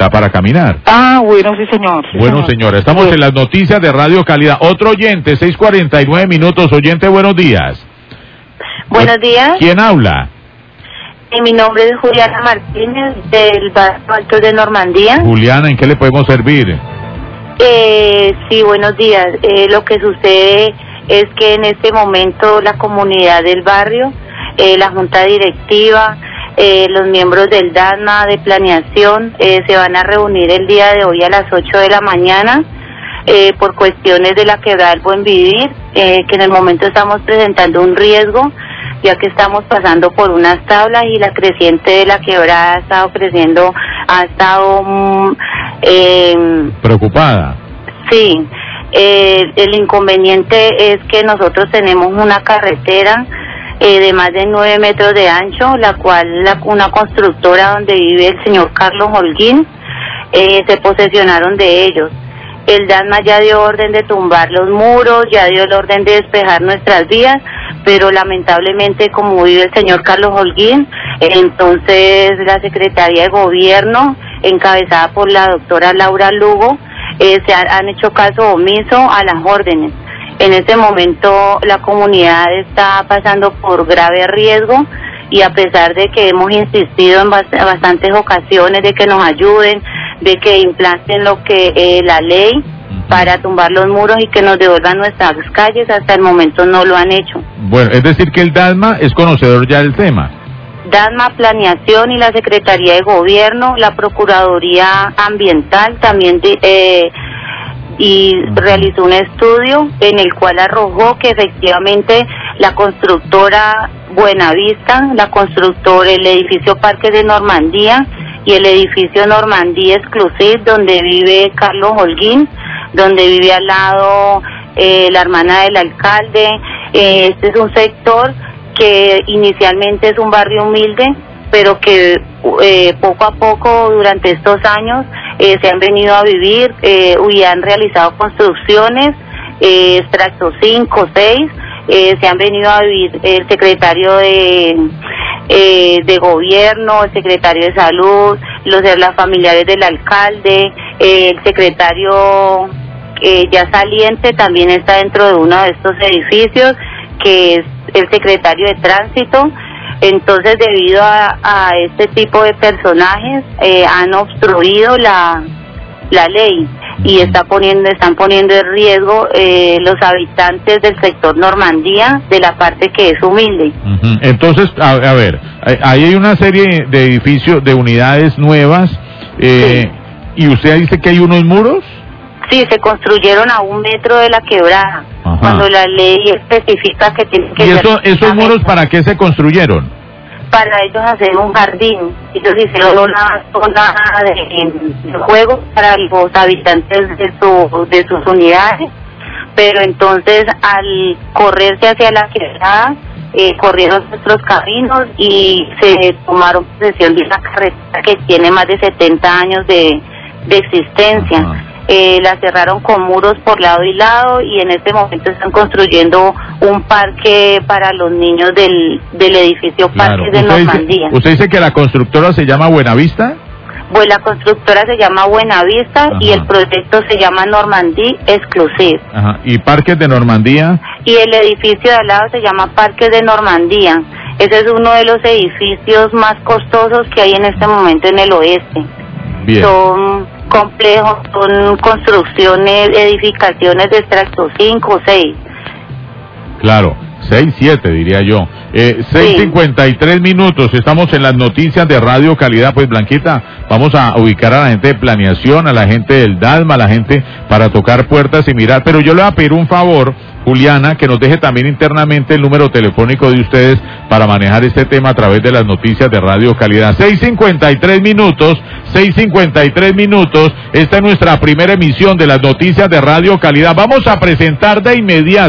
dificultad para caminar. Ah, bueno, sí, señor. Sí, bueno, señor. señora, estamos en las noticias de Radio Calidad. Otro oyente, 6:49 minutos. Oyente, buenos días. Buenos días. ¿Quién habla? Mi nombre es Juliana Martínez, del Barrio Alto de Normandía. Juliana, ¿en qué le podemos servir? Sí, buenos días. Lo que sucede es que en este momento la comunidad del barrio, la junta directiva, los miembros del DANMA de planeación se van a reunir el día de hoy a las 8 de la mañana por cuestiones de la quebrada del Buen Vivir, que en el momento estamos presentando un riesgo, ya que estamos pasando por unas tablas y la creciente de la quebrada ha estado creciendo, ha estado preocupada. Sí, el inconveniente es que nosotros tenemos una carretera de más de 9 metros de ancho, la cual una constructora donde vive el señor Carlos Holguín, se posesionaron de ellos. El DANMA ya dio orden de tumbar los muros, ya dio el orden de despejar nuestras vías, pero lamentablemente como vive el señor Carlos Holguín, entonces la Secretaría de Gobierno, encabezada por la doctora Laura Lugo, se han hecho caso omiso a las órdenes. En este momento la comunidad está pasando por grave riesgo y a pesar de que hemos insistido en bastantes ocasiones de que nos ayuden, de que implanten lo que la ley para tumbar los muros y que nos devuelvan nuestras calles, hasta el momento no lo han hecho. Bueno, es decir que el DANMA es conocedor ya del tema. DANMA, Planeación y la Secretaría de Gobierno, la Procuraduría Ambiental también y realizó un estudio en el cual arrojó que efectivamente la constructora Buenavista, el edificio Parques de Normandía y el edificio Normandía Exclusive, donde vive Carlos Holguín, donde vive al lado la hermana del alcalde. Este es un sector que inicialmente es un barrio humilde, pero que poco a poco durante estos años se han venido a vivir y han realizado construcciones, extractos 5, 6, se han venido a vivir el secretario de Gobierno, el secretario de Salud, las familiares del alcalde, el secretario ya saliente también está dentro de uno de estos edificios, que es el secretario de Tránsito. Entonces, debido a este tipo de personajes, han obstruido la ley y están poniendo en riesgo los habitantes del sector Normandía, de la parte que es humilde. Entonces, a ver, ahí hay una serie de edificios, de unidades nuevas, sí. ¿Y usted dice que hay unos muros? Sí, se construyeron a 1 metro de la quebrada. Ajá. Cuando la ley especifica que tiene que... ¿Y esos muros para qué se construyeron? Para ellos hacer un jardín. Ellos hicieron una zona de juego para los habitantes de sus unidades, pero entonces al correrse hacia la quebrada, corrieron nuestros caminos y se tomaron posesión de una carretera que tiene más de 70 años de existencia. Ajá. La cerraron con muros por lado y lado y en este momento están construyendo un parque para los niños del edificio Parques de Normandía. ¿Usted dice que la constructora se llama Buenavista? Pues la constructora se llama Buenavista. Ajá. Y el proyecto se llama Normandía Exclusive. Ajá. ¿Y Parques de Normandía? Y el edificio de al lado se llama Parques de Normandía. Ese es uno de los edificios más costosos que hay en este momento en el oeste. Bien. Son complejos, son construcciones, edificaciones de extracto 5 o 6. Claro, 6, 7 diría yo. 6:53 minutos, estamos en las noticias de Radio Calidad. Pues Blanquita, vamos a ubicar a la gente de planeación, a la gente del DANMA, a la gente para tocar puertas y mirar, pero yo le voy a pedir un favor, Juliana, que nos deje también internamente el número telefónico de ustedes para manejar este tema a través de las noticias de Radio Calidad. 6:53 minutos, 6:53 minutos, esta es nuestra primera emisión de las noticias de Radio Calidad. Vamos a presentar de inmediato